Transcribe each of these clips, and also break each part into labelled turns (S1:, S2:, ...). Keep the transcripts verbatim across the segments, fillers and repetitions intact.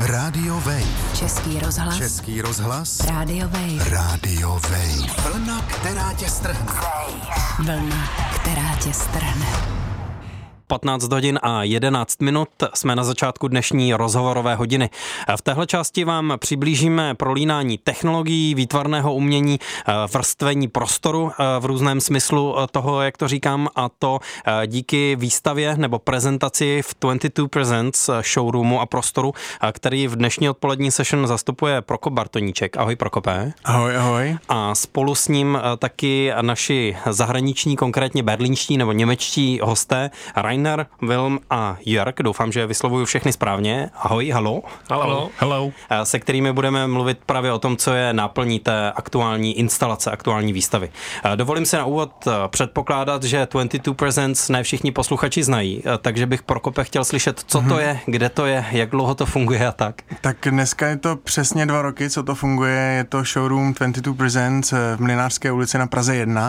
S1: Radio Wave.
S2: Český rozhlas.
S1: Český rozhlas.
S2: Radio Wave.
S1: Radio Wave. Vlna, která tě strhne.
S2: Vlna, která tě strhne.
S3: patnáct hodin a jedenáct minut, jsme na začátku dnešní rozhovorové hodiny. V téhle části vám přiblížíme prolínání technologií, výtvarného umění, vrstvení prostoru v různém smyslu toho, jak to říkám, a to díky výstavě nebo prezentaci v dvacet dva Presents showroomu a prostoru, který v dnešní odpolední session zastupuje Prokop Bartoníček. Ahoj Prokope.
S4: Ahoj, ahoj.
S3: A spolu s ním taky naši zahraniční, konkrétně berlínští nebo němečtí hosté Rainer, Wilm a Jörg. Doufám, že vyslovuju všechny správně. Ahoj, halo.
S4: Hello. Hello.
S3: Se kterými budeme mluvit právě o tom, co je náplní té aktuální instalace, aktuální výstavy. Dovolím se na úvod předpokládat, že dvacet dva Presents ne všichni posluchači znají, takže bych Prokope chtěl slyšet, co to je, kde to je, jak dlouho to funguje a tak.
S4: Tak dneska je to přesně dva roky, co to funguje. Je to showroom dvacet dva Presents v Mlynářské ulici na Praze jedna.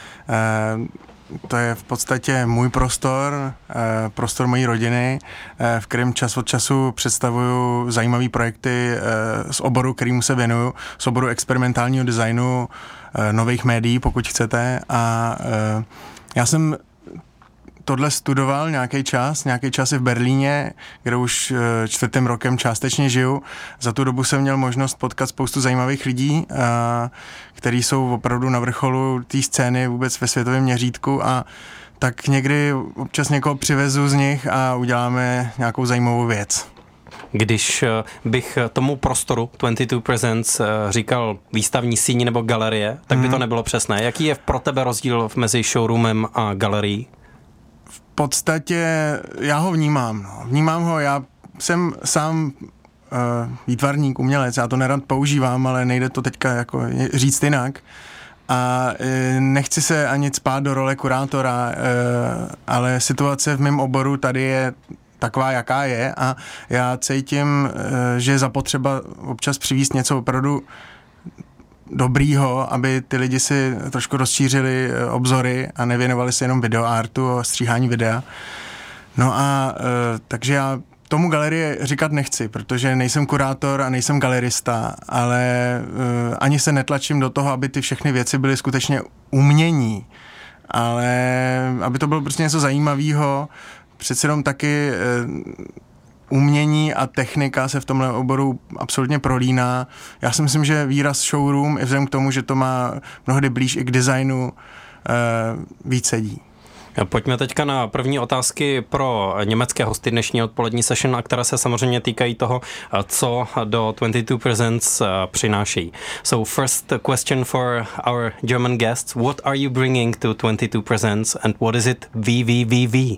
S4: To je v podstatě můj prostor, prostor mojí rodiny, v kterém čas od času představuju zajímavé projekty z oboru, kterýmu se věnuju, z oboru experimentálního designu, nových médií, pokud chcete. A já jsem tohle studoval nějaký čas, nějaký čas i v Berlíně, kde už čtvrtým rokem částečně žiju. Za tu dobu jsem měl možnost potkat spoustu zajímavých lidí, kteří jsou opravdu na vrcholu té scény vůbec ve světovém měřítku, a tak někdy občas někoho přivezu z nich a uděláme nějakou zajímavou věc.
S3: Když bych tomu prostoru dvacet dva Presents říkal výstavní síň nebo galerie, tak by to nebylo přesné. Jaký je pro tebe rozdíl mezi showroomem a galerií?
S4: V podstatě já ho vnímám. No. Vnímám ho, já jsem sám uh, výtvarník, umělec, já to nerad používám, ale nejde to teďka jako říct jinak. A uh, nechci se ani cpát do role kurátora, uh, ale situace v mém oboru tady je taková, jaká je, a já cítím, uh, že je zapotřeba občas přivést něco opravdu dobrýho, aby ty lidi si trošku rozšířili obzory a nevěnovali se jenom videoartu a stříhání videa. No a e, takže já tomu galerie říkat nechci, protože nejsem kurátor a nejsem galerista, ale e, ani se netlačím do toho, aby ty všechny věci byly skutečně umění, ale aby to bylo prostě něco zajímavého. Přece jenom taky e, umění a technika se v tomhle oboru absolutně prolíná. Já si myslím, že výraz showroom, i vzhledem k tomu, že to má mnohdy blíž i k designu, víc sedí.
S3: Pojďme teďka na první otázky pro německé hosty dnešní odpolední session, a které se samozřejmě týkají toho, co do dvacet dva Presents přináší. So first question for our German guests. What are you bringing to dvacet dva Presents and what is it V V V V?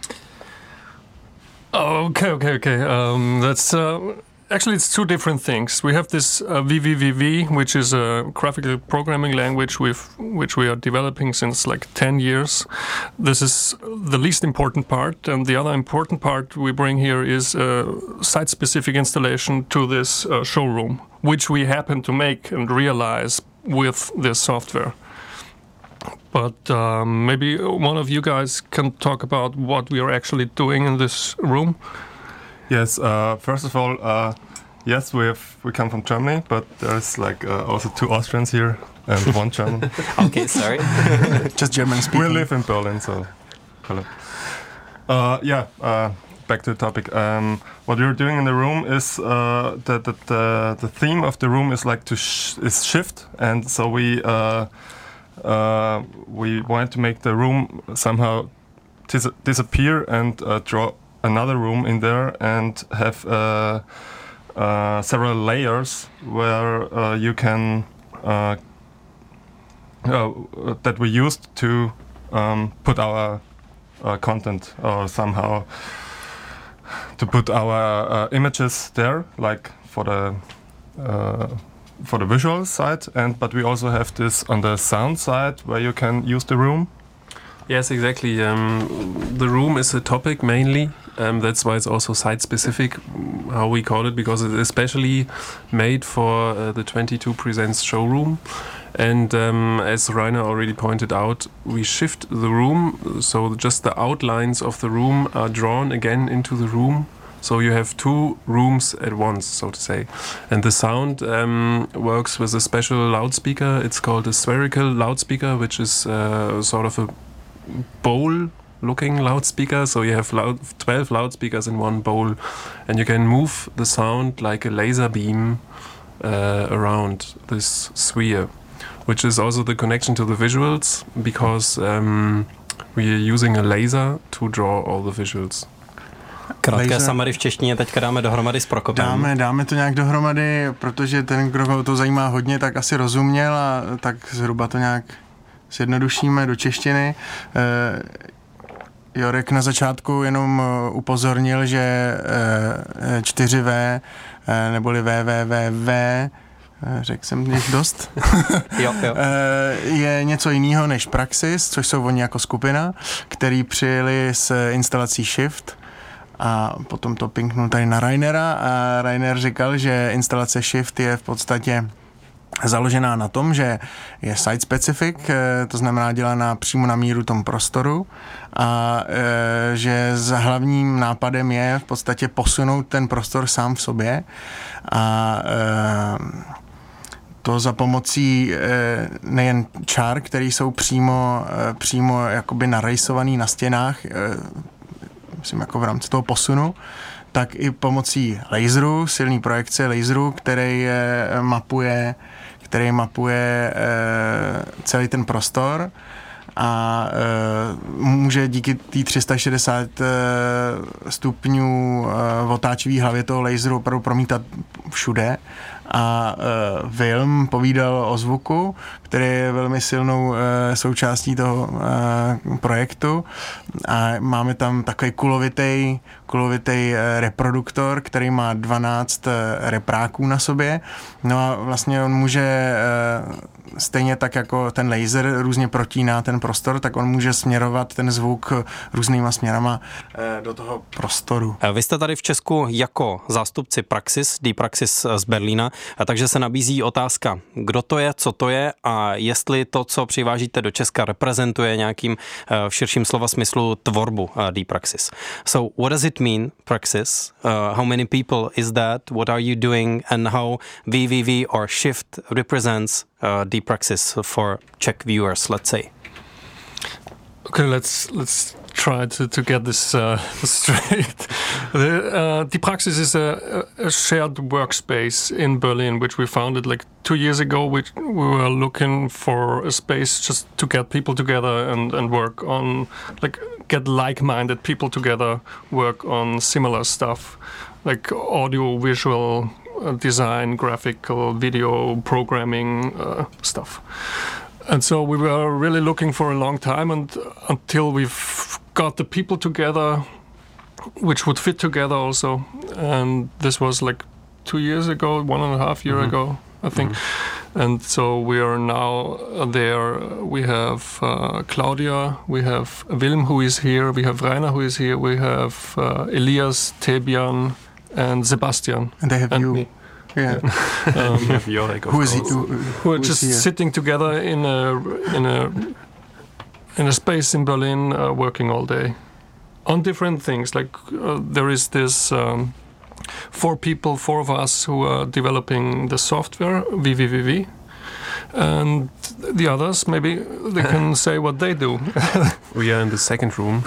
S5: Okay, okay, okay. Um, that's uh, actually it's two different things. We have this uh, V V V V, which is a graphical programming language with which we are developing since like ten years. This is the least important part, and the other important part we bring here is a site-specific installation to this uh, showroom, which we happen to make and realize with this software. But um, maybe one of you guys can talk about what we are actually doing in this room.
S6: Yes, uh, first of all, uh, yes, we have we come from Germany, but there's like uh, also two Austrians here and one German.
S3: Okay, sorry.
S4: Just German speaking.
S6: We live in Berlin, so hello. Uh, yeah, uh, back to the topic. Um, what we're doing in the room is uh, that the, the the theme of the room is like to sh- is shift, and so we. Uh, Uh, we wanted to make the room somehow dis- disappear and uh, draw another room in there and have uh, uh, several layers where uh, you can uh, uh, that we used to um, put our uh, content or somehow to put our uh, images there, like for the uh, for the visual side, and but we also have this on the sound side where you can use the room.
S5: Yes, exactly. Um, the room is a topic mainly. Um, that's why it's also site-specific, how we call it, because it's especially made for uh, the dvacet dva Presents showroom. And um, as Rainer already pointed out, we shift the room, so just the outlines of the room are drawn again into the room.
S6: So you have two rooms at once, so to say. And the sound um, works with a special loudspeaker. It's called a spherical loudspeaker, which is uh, sort of a bowl looking loudspeaker. So you have loud, twelve loudspeakers in one bowl, and you can move the sound like a laser beam uh, around this sphere, which is also the connection to the visuals, because um, we are using a laser to draw all the visuals.
S3: Krátké
S4: Laser.
S3: summary v češtině teďka dáme dohromady s Prokopem.
S4: Dáme, dáme to nějak dohromady, protože ten, kdo to zajímá hodně, tak asi rozuměl a tak zhruba to nějak zjednodušíme do češtiny. E, Jorek na začátku jenom upozornil, že e, čtyři vé neboli W W W W, řekl jsem jich dost,
S3: jo, jo.
S4: je něco jiného než Praxis, což jsou oni jako skupina, který přijeli s instalací Shift a potom to pinknul tady na Rainera a Rainer říkal, že instalace Shift je v podstatě založená na tom, že je site specific, to znamená dělaná přímo na míru tomu prostoru a e, že za hlavním nápadem je v podstatě posunout ten prostor sám v sobě a e, to za pomocí e, nejen čár, které jsou přímo, e, přímo jakoby narejsovaný na stěnách, e, myslím jako v rámci toho posunu, tak i pomocí laseru, silný projekce laseru, který e, mapuje který mapuje e, celý ten prostor a e, může díky té tři sta šedesát e, stupňů e, v otáčivý hlavě toho laseru opravdu promítat všude. A e, Wilm povídal o zvuku, který je velmi silnou e, součástí toho e, projektu a máme tam takový kulovitý, kulovitý e, reproduktor, který má dvanáct e, repráků na sobě. No a vlastně on může e, stejně tak jako ten laser různě protíná ten prostor, tak on může směrovat ten zvuk různýma směrama e, do toho prostoru.
S3: Vy jste tady v Česku jako zástupci Praxis, D-Praxis z Berlína, takže se nabízí otázka, kdo to je, co to je a jestli to, co přivážíte do Česka, reprezentuje nějakým v širším slova smyslu tvorbu D-Praxis. So what does it mean, Praxis? Uh, how many people is that? What are you doing? And how V V V or Shift represents uh, D-Praxis for Czech viewers, let's say?
S5: Okay, let's let's try to, to get this uh, straight. The, uh, D-Praxis is a, a shared workspace in Berlin, which we founded like two years ago. We, we were looking for a space just to get people together and, and work on, like, get like-minded people together, work on similar stuff, like audio, visual uh, design, graphical, video, programming uh, stuff. And so we were really looking for a long time, and until we've got the people together, which would fit together also. And this was like two years ago, one and a half year mm-hmm. ago, I think. Mm-hmm. And so we are now there. We have uh, Claudia, we have Wilm who is here, we have Rainer who is here, we have uh, Elias, Tebian, and Sebastian.
S4: And they have
S5: and
S4: you.
S5: Me.
S4: Yeah.
S5: um,
S4: who is he? Who,
S5: who are
S4: who
S5: just
S4: is
S5: sitting together in a in a in a space in Berlin, uh, working all day on different things. Like uh, there is this um, four people, four of us who are developing the software V V V V, and the others maybe they can say what they do.
S6: We are in the second room,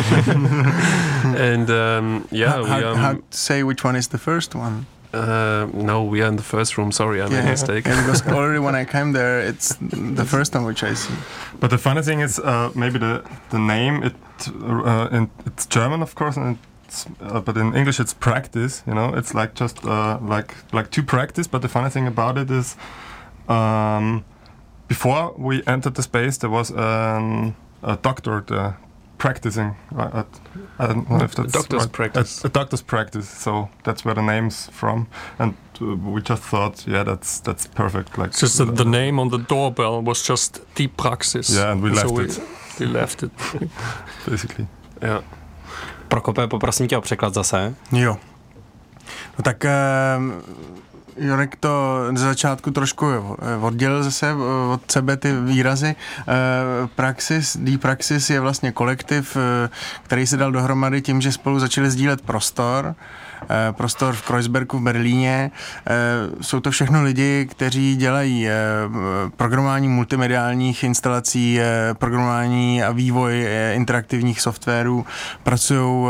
S6: and um, yeah,
S4: how,
S6: we
S4: how,
S6: um,
S4: how to say which one is the first one?
S6: Uh, no, we are in the first room. Sorry, I made
S4: yeah.
S6: a mistake.
S4: Yeah, because already when I came there, it's the first one which I see.
S6: But the funny thing is, uh, maybe the the name it uh, in, it's German, of course, and it's, uh, but in English it's practice. You know, it's like just uh, like like to practice. But the funny thing about it is, um, before we entered the space, there was um, a doctor there practicing. At, I don't know if that's
S5: a doctor's
S6: right.
S5: practice.
S6: A, a doctor's practice. So that's where the name's from, and uh, we just thought, yeah, that's that's perfect. Like
S5: just the, the name on the doorbell was just D-Praxis.
S6: Yeah, and we left
S5: so we,
S6: it.
S5: We left it.
S6: Basically. Yeah.
S3: Prokope, poprosím tě o překlad zase.
S4: Jo. No tak uh, Jorek to z začátku trošku oddělil zase od sebe ty výrazy. Praxis, D-Praxis je vlastně kolektiv, který se dal dohromady tím, že spolu začali sdílet prostor prostor v Kreuzbergu v Berlíně. Jsou to všechno lidi, kteří dělají programování multimediálních instalací, programování a vývoj interaktivních softwarů, pracují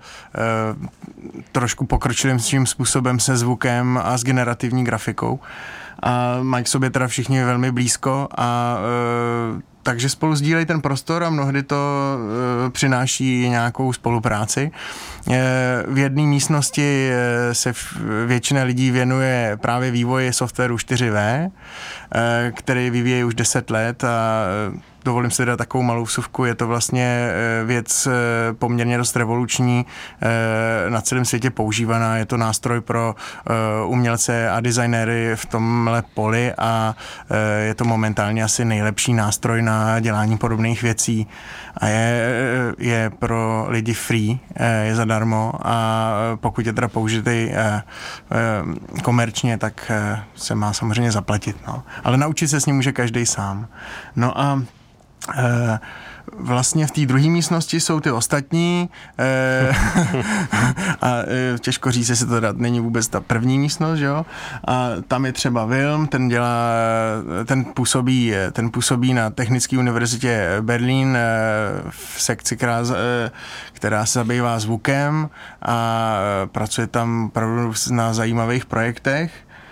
S4: trošku pokročilým způsobem se zvukem a s generativní grafikou. A mají k sobě teda všichni velmi blízko a e, takže spolu sdílejí ten prostor a mnohdy to e, přináší nějakou spolupráci. E, v jedné místnosti e, se v, většina lidí věnuje právě vývoji softwaru čtyři vé, e, který vyvíjí už deset let a e, dovolím si dát takovou malou vsuvku, je to vlastně věc poměrně dost revoluční, na celém světě používaná, je to nástroj pro umělce a designéry v tomhle poli a je to momentálně asi nejlepší nástroj na dělání podobných věcí a je, je pro lidi free, je zadarmo a pokud je teda použitý komerčně, tak se má samozřejmě zaplatit. No. Ale naučit se s ním může každý sám. No a vlastně v té druhé místnosti jsou ty ostatní a těžko říct, jestli to není vůbec ta první místnost, že jo? A tam je třeba Wilm, ten dělá, ten působí, ten působí na Technické univerzitě Berlín v sekci, která, která se zabývá zvukem a pracuje tam opravdu na zajímavých projektech.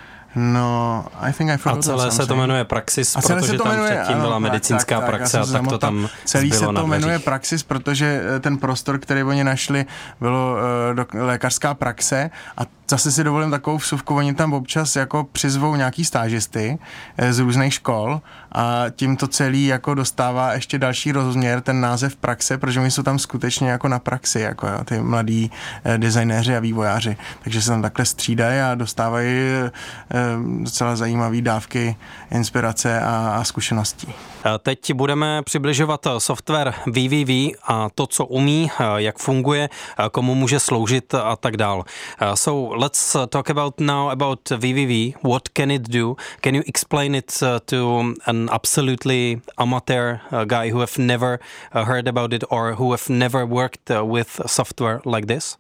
S4: No, I think I forgot.
S3: A celé se to jmenuje Praxis, protože tam jmenuje, předtím byla ano, medicínská tak, praxe tak, a tak to tam
S4: celý
S3: zbylo
S4: se to jmenuje Praxis, protože ten prostor, který oni našli, bylo uh, do, lékařská praxe a zase si dovolím takovou vsuvku, oni tam občas jako přizvou nějaký stážisty z různých škol a tím to celý jako dostává ještě další rozměr, ten název praxe, protože oni jsou tam skutečně jako na praxi, jako jo, ty mladí eh, designéři a vývojáři. Takže se tam takhle střídají a dostávají eh, docela zajímavé dávky inspirace a, a zkušeností.
S3: Teď budeme přibližovat software V V V a to, co umí, jak funguje, komu může sloužit a tak dál. So let's talk about now about V V V. What can it do? Can you explain it to an absolutely amateur guy who have never heard about it or who have never worked with software like this?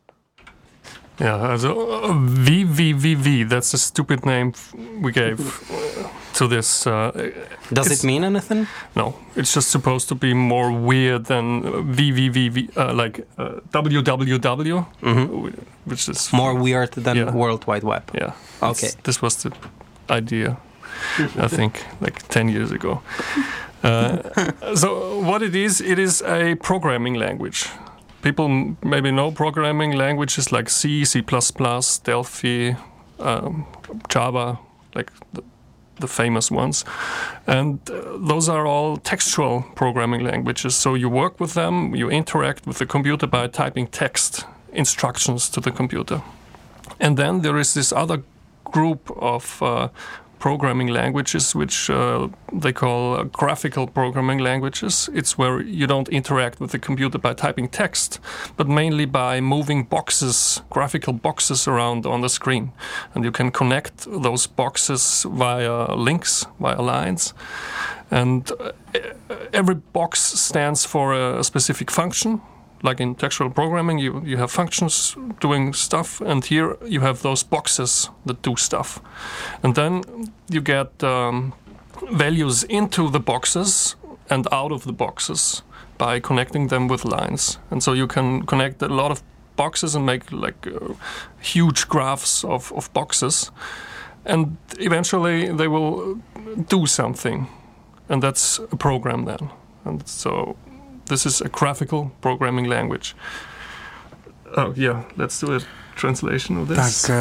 S5: Yeah, so uh, V V V V, that's a stupid name we gave to this. Uh,
S3: Does it mean anything?
S5: No, it's just supposed to be more weird than V V V V, uh, like uh, W W W, mm-hmm. which is...
S3: More weird than
S5: yeah.
S3: World Wide Web.
S5: Yeah.
S3: Okay.
S5: This was the idea, I think, like ten years ago. Uh, so what it is, it is a programming language. People maybe know programming languages like C, C plus plus, Delphi, um, Java, like the, the famous ones. And uh, those are all textual programming languages. So you work with them, you interact with the computer by typing text instructions to the computer. And then there is this other group of uh, programming languages, which uh, they call uh, graphical programming languages. It's where you don't interact with the computer by typing text, but mainly by moving boxes, graphical boxes around on the screen. And you can connect those boxes via links, via lines. And uh, every box stands for a specific function. Like in textual programming, you, you have functions doing stuff, and here you have those boxes that do stuff. And then you get um, values into the boxes and out of the boxes by connecting them with lines. And so you can connect a lot of boxes and make like uh, huge graphs of, of boxes. And eventually they will do something. And that's a program then. And so this is a graphical programming language. Oh yeah, let's do a translation of this.
S4: Tak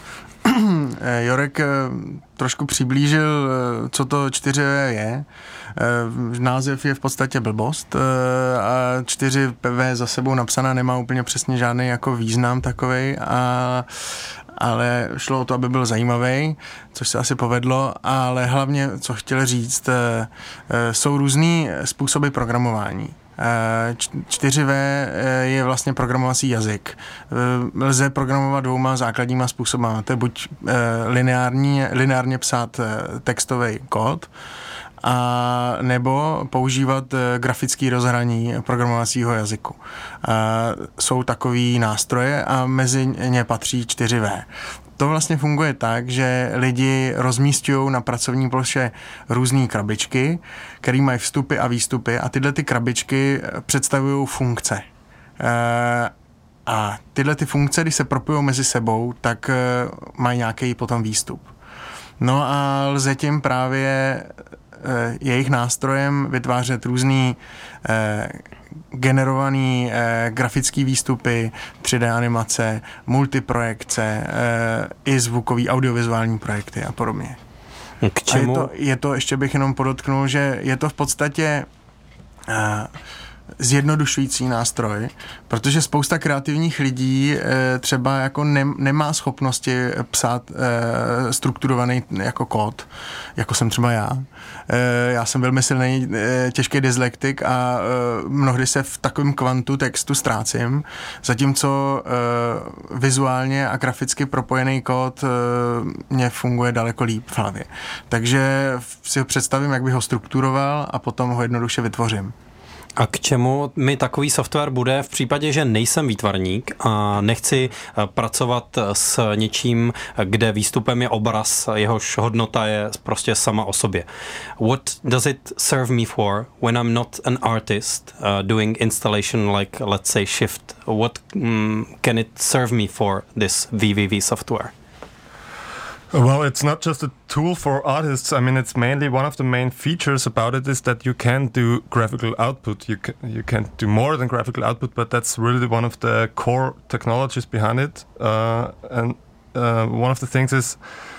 S4: uh, Jorek uh, trošku přiblížil, uh, co to čtyři vé je. Uh, název je v podstatě blbost uh, a čtyři vé za sebou napsaná nemá úplně přesně žádný jako význam takovej, a ale šlo o to, aby byl zajímavý, což se asi povedlo, ale hlavně, co chtěl říct, jsou různý způsoby programování. čtyři vé je vlastně programovací jazyk. Lze programovat dvouma základníma způsoby. To je buď lineární, lineárně psát textový kód, a nebo používat grafický rozhraní programovacího jazyku. Jsou takový nástroje a mezi ně patří čtyři vé. To vlastně funguje tak, že lidi rozmísťují na pracovní ploše různé krabičky, které mají vstupy a výstupy a tyhle ty krabičky představují funkce. A tyhle ty funkce, když se propojují mezi sebou, tak mají nějaký potom výstup. No a lze tím právě jejich nástrojem vytvářet různý generovaný eh, grafický výstupy, tři dé animace, multiprojekce, eh, i zvukový, audiovizuální projekty a podobně.
S3: K čemu?
S4: A je to, je to, ještě bych jenom podotknul, že je to v podstatě eh, zjednodušující nástroj, protože spousta kreativních lidí e, třeba jako ne, nemá schopnosti psát e, strukturovaný jako kód, jako jsem třeba já. E, já jsem velmi silný e, těžký dyslektik a e, mnohdy se v takovém kvantu textu ztrácím, zatímco e, vizuálně a graficky propojený kód e, mě funguje daleko líp v hlavě. Takže si ho představím, jak bych ho strukturoval a potom ho jednoduše vytvořím.
S3: A k čemu mi takový software bude v případě, že nejsem výtvarník a nechci pracovat s něčím, kde výstupem je obraz, jehož hodnota je prostě sama o sobě. What does it serve me for when I'm not an artist uh, doing installation like, let's say, Shift? What um, can it serve me for, this V V V software?
S6: Well, it's not just a tool for artists. I mean, it's mainly one of the main features about it is that you can do graphical output. You can, you can do more than graphical output, but that's really one of the core technologies behind it. Uh, and uh, one of the things is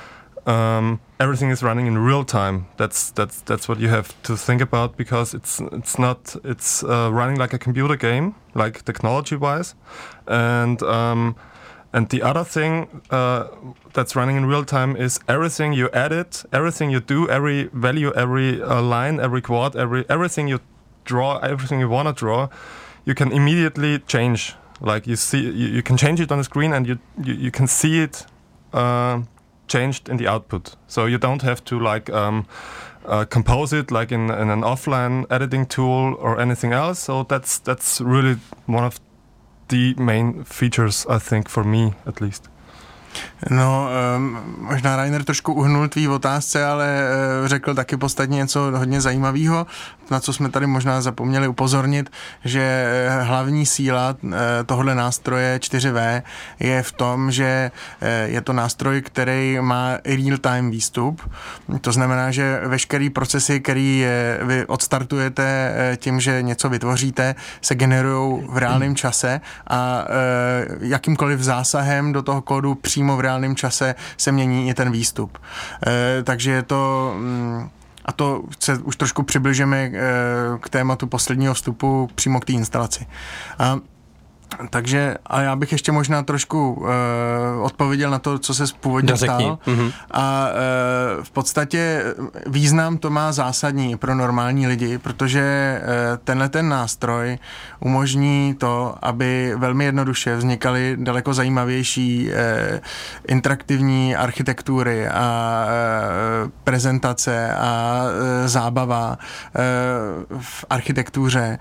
S6: um, everything is running in real time. That's that's that's what you have to think about because it's it's not it's uh, running like a computer game, like technology-wise, and. Um, And the other thing uh, that's running in real time is everything you edit, everything you do, every value, every uh, line, every quad, every everything you draw, everything you want to draw, you can immediately change. Like you see, you, you can change it on the screen, and you you, you can see it uh, changed in the output. So you don't have to like um, uh, compose it like in, in an offline editing tool or anything else. So that's that's really one of the main features, I think, for me at least.
S4: No, um, možná Rainer trošku uhnul tvý otázce, ale uh, řekl taky podstatně něco hodně zajímavého, na co jsme tady možná zapomněli upozornit, že hlavní síla uh, tohohle nástroje čtyři vé je v tom, že uh, je to nástroj, který má real-time výstup. To znamená, že veškerý procesy, který uh, vy odstartujete uh, tím, že něco vytvoříte, se generují v reálném čase a uh, jakýmkoliv zásahem do toho kódu přímo v reálném čase se mění i ten výstup. E, takže je to, a to se už trošku přibližujeme e, k tématu posledního vstupu přímo k té instalaci. A takže, a já bych ještě možná trošku uh, odpověděl na to, co se původně ptal. Mm-hmm. A uh, v podstatě význam to má zásadní pro normální lidi, protože uh, tenhle ten nástroj umožní to, aby velmi jednoduše vznikaly daleko zajímavější uh, interaktivní architektury a uh, prezentace a uh, zábava uh, v architektuře.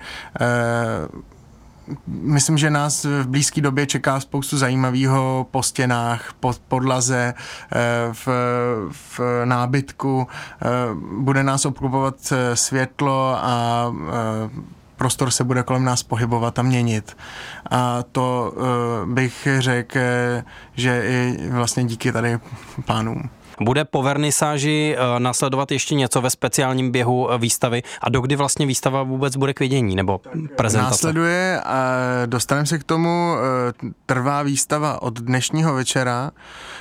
S4: Uh, Myslím, že nás v blízké době čeká spoustu zajímavého po stěnách, po podlaze, v, v nábytku. Bude nás obklopovat světlo a prostor se bude kolem nás pohybovat a měnit. A to bych řekl, že i vlastně díky tady pánům.
S3: Bude po vernisáži následovat ještě něco ve speciálním běhu výstavy a dokdy vlastně výstava vůbec bude k vidění nebo prezentace?
S4: Následuje a dostaneme se k tomu, trvá výstava od dnešního večera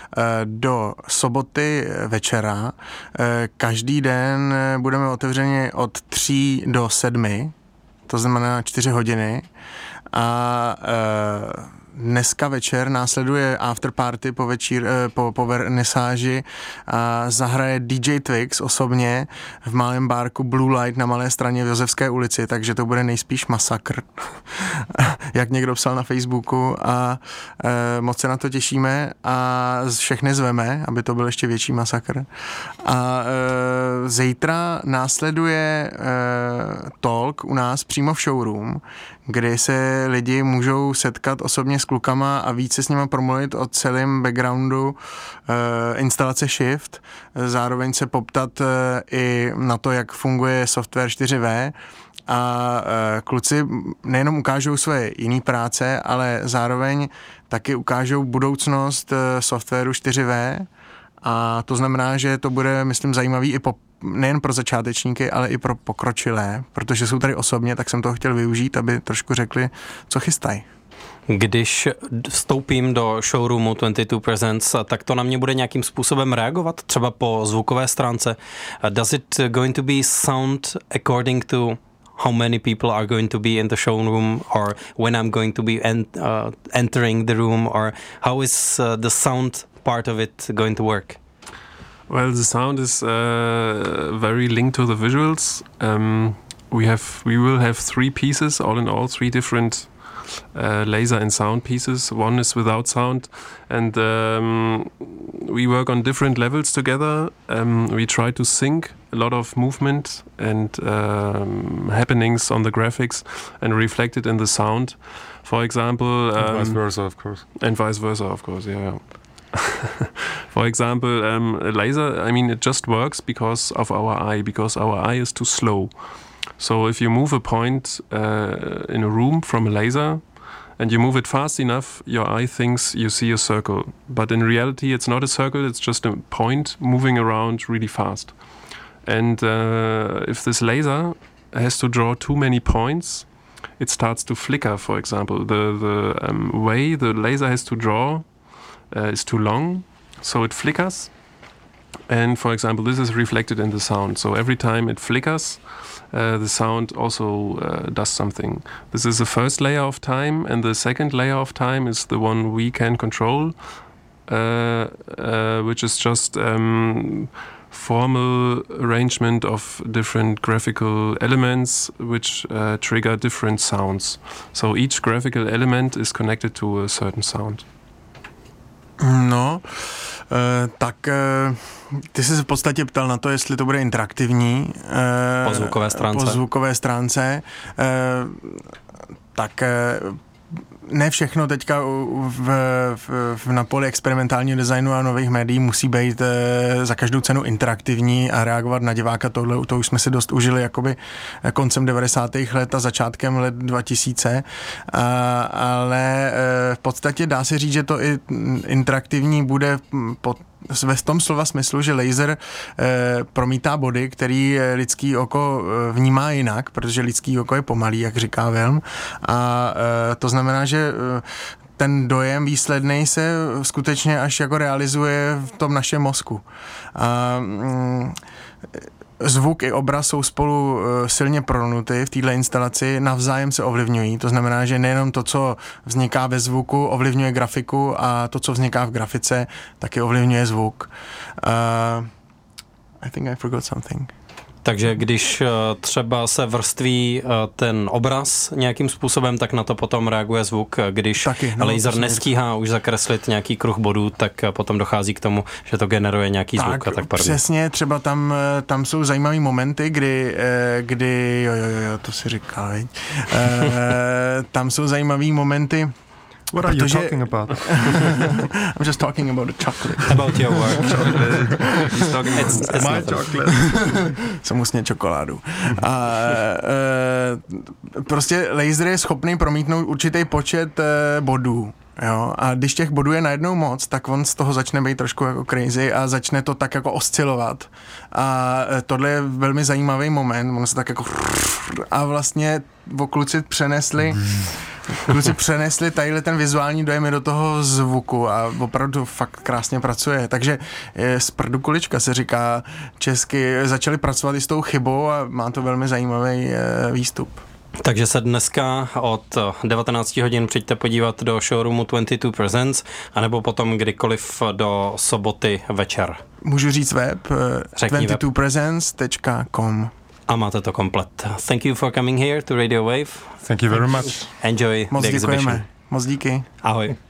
S4: do soboty večera. Každý den budeme otevřeni od tří do sedmi, to znamená čtyři hodiny a dneska večer následuje afterparty po, večír, po, po vernisáži a zahraje D J Twix osobně v malém bárku Blue Light na Malé Straně v Josefské ulici, takže to bude nejspíš masakr, jak někdo psal na Facebooku a e, moc se na to těšíme a všechny zveme, aby to byl ještě větší masakr. A e, zítra následuje e, talk u nás přímo v showroom, kdy se lidi můžou setkat osobně s klukama a více s nima promluvit o celém backgroundu e, instalace Shift, zároveň se poptat e, i na to, jak funguje software čtyři vé a e, kluci nejenom ukážou svoje jiné práce, ale zároveň taky ukážou budoucnost e, softwaru čtyři vé a to znamená, že to bude, myslím, zajímavý i po nejen pro začátečníky, ale i pro pokročilé, protože jsou tady osobně, tak jsem toho chtěl využít, aby trošku řekli, co chystají.
S3: Když vstoupím do showroomu dvacet dva Presents, tak to na mě bude nějakým způsobem reagovat, třeba po zvukové stránce. Does it going to be sound according to how many people are going to be in the showroom, or when I'm going to be en- uh, entering the room, or how is uh, the sound part of it going to work?
S7: Well, the sound is uh, very linked to the visuals. Um, we have, we will have three pieces, all in all, three different uh, laser and sound pieces. One is without sound, and um, we work on different levels together. Um, we try to sync a lot of movement and um, happenings on the graphics and reflect it in the sound. For example, um,
S6: and vice versa, of course.
S7: And vice versa, of course. Yeah. yeah. For example, um, a laser, I mean, it just works because of our eye, because our eye is too slow. So if you move a point uh, in a room from a laser and you move it fast enough, your eye thinks you see a circle. But in reality, it's not a circle, it's just a point moving around really fast. And uh, if this laser has to draw too many points, it starts to flicker, for example. The, the um, way the laser has to draw Uh, is too long, so it flickers. And for example, this is reflected in the sound. So every time it flickers, uh, the sound also uh, does something. This is the first layer of time, and the second layer of time is the one we can control, uh, uh, which is just um, formal arrangement of different graphical elements which uh, trigger different sounds. So each graphical element is connected to a certain sound.
S4: No, e, tak e, ty jsi se v podstatě ptal na to, jestli to bude interaktivní. E,
S3: po zvukové stránce.
S4: Po zvukové stránce. E, tak e, ne všechno teďka v, v, v na poli experimentálního designu a nových médií musí být e, za každou cenu interaktivní a reagovat na diváka. Tohle, to už jsme si dost užili jakoby koncem devadesátých let a začátkem let dva tisíce, a, ale e, v podstatě dá se říct, že to i interaktivní bude pod ve tom slova smyslu, že laser e, promítá body, který lidský oko vnímá jinak, protože lidský oko je pomalý, jak říká Wilm, a e, to znamená, že e, ten dojem výsledný se skutečně až jako realizuje v tom našem mozku. A mm, zvuk i obraz jsou spolu silně pronuty v této instalaci, navzájem se ovlivňují. To znamená, že nejenom to, co vzniká ve zvuku, ovlivňuje grafiku, a to, co vzniká v grafice, taky ovlivňuje zvuk. Uh, I think I forgot something.
S3: Takže když třeba se vrství ten obraz nějakým způsobem, tak na to potom reaguje zvuk. Když Taky, no, laser nestíhá už zakreslit nějaký kruh bodů, tak potom dochází k tomu, že to generuje nějaký tak, zvuk a tak podobně.
S4: Přesně, třeba tam, tam jsou zajímavý momenty, kdy, kdy jo, jo, jo, to si říkal, veď. Tam jsou zajímavý momenty.
S6: What are
S4: Protože...
S6: you talking about?
S4: I'm just talking about the chocolate.
S3: About your work.
S6: Chocolate.
S3: He's talking about
S6: it's, it's my chocolate.
S4: Jsem usně čokoládu. A, e, prostě laser je schopný promítnout určitý počet e, bodů. Jo? A když těch bodů je najednou moc, tak on z toho začne být trošku jako crazy a začne to tak jako oscilovat. A tohle je velmi zajímavý moment. On se tak jako a vlastně kluci přenesli Kluci přenesli tadyhle ten vizuální dojem do toho zvuku a opravdu fakt krásně pracuje. Takže z prdu kulička se říká česky, začali pracovat i s tou chybou a má to velmi zajímavý výstup.
S3: Takže se dneska od devatenáct hodin přijďte podívat do showroomu dvacet dva Presents, anebo potom kdykoliv do soboty večer.
S4: Můžu říct web? dvacet dva presents tečka com.
S3: A máte to komplet. Thank you for coming here to Radio Wave.
S6: Thank you very much.
S3: Enjoy
S4: Moc
S3: the exhibition.
S4: děkujeme. Moc díky.
S3: Ahoj.